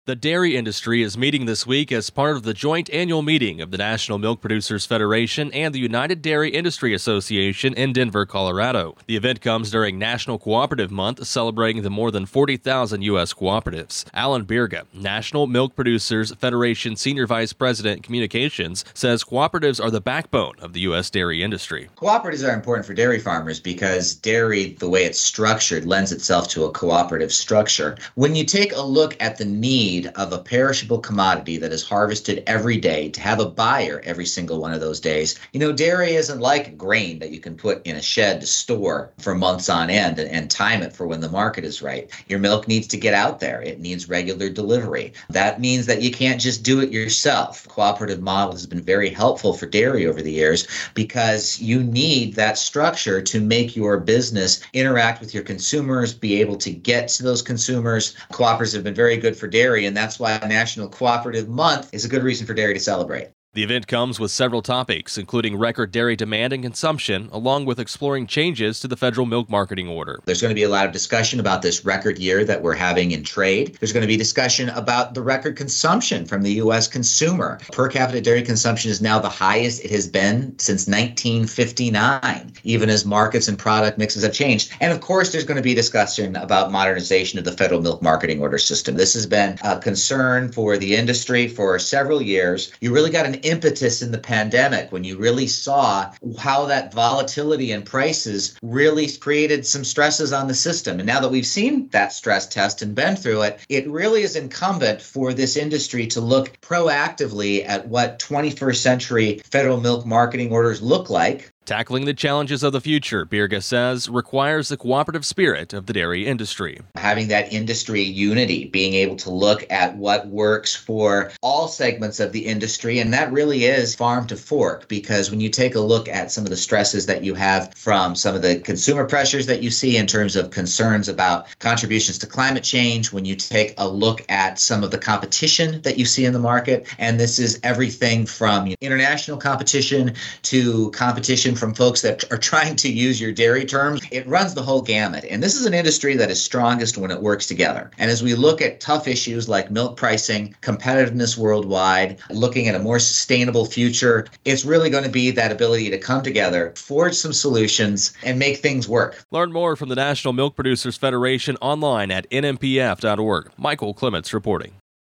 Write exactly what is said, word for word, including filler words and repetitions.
The dairy industry is meeting this week as part of the joint annual meeting of the National Milk Producers Federation and the United Dairy Industry Association in Denver, Colorado. The event comes during National Cooperative Month, celebrating the more than forty thousand U S cooperatives. Alan Birga, National Milk Producers Federation Senior Vice President Communications, says cooperatives are the backbone of the U S dairy industry. Cooperatives are important for dairy farmers because dairy, the way it's structured, lends itself to a cooperative structure. When you take a look at the need of a perishable commodity that is harvested every day to have a buyer every single one of those days. You know, dairy isn't like grain that you can put in a shed to store for months on end and, and time it for when the market is right. Your milk needs to get out there. It needs regular delivery. That means that you can't just do it yourself. The cooperative model has been very helpful for dairy over the years because you need that structure to make your business interact with your consumers, be able to get to those consumers. Cooperatives have been very good for dairy, and that's why National Cooperative Month is a good reason for dairy to celebrate. The event comes with several topics, including record dairy demand and consumption, along with exploring changes to the federal milk marketing order. There's going to be a lot of discussion about this record year that we're having in trade. There's going to be discussion about the record consumption from the U S consumer. Per capita dairy consumption is now the highest it has been since nineteen fifty-nine, even as markets and product mixes have changed. And of course, there's going to be discussion about modernization of the federal milk marketing order system. This has been a concern for the industry for several years. You really got an impetus in the pandemic when you really saw how that volatility in prices really created some stresses on the system. And now that we've seen that stress test and been through it, it really is incumbent for this industry to look proactively at what twenty-first century federal milk marketing orders look like. Tackling the challenges of the future, Birga says, requires the cooperative spirit of the dairy industry. Having that industry unity, being able to look at what works for all segments of the industry, and that really is farm to fork, because when you take a look at some of the stresses that you have from some of the consumer pressures that you see in terms of concerns about contributions to climate change, when you take a look at some of the competition that you see in the market, and this is everything from international competition to competition from folks that are trying to use your dairy terms. It runs the whole gamut. And this is an industry that is strongest when it works together. And as we look at tough issues like milk pricing, competitiveness worldwide, looking at a more sustainable future, it's really going to be that ability to come together, forge some solutions, and make things work. Learn more from the National Milk Producers Federation online at N M P F dot org. Michael Clements reporting.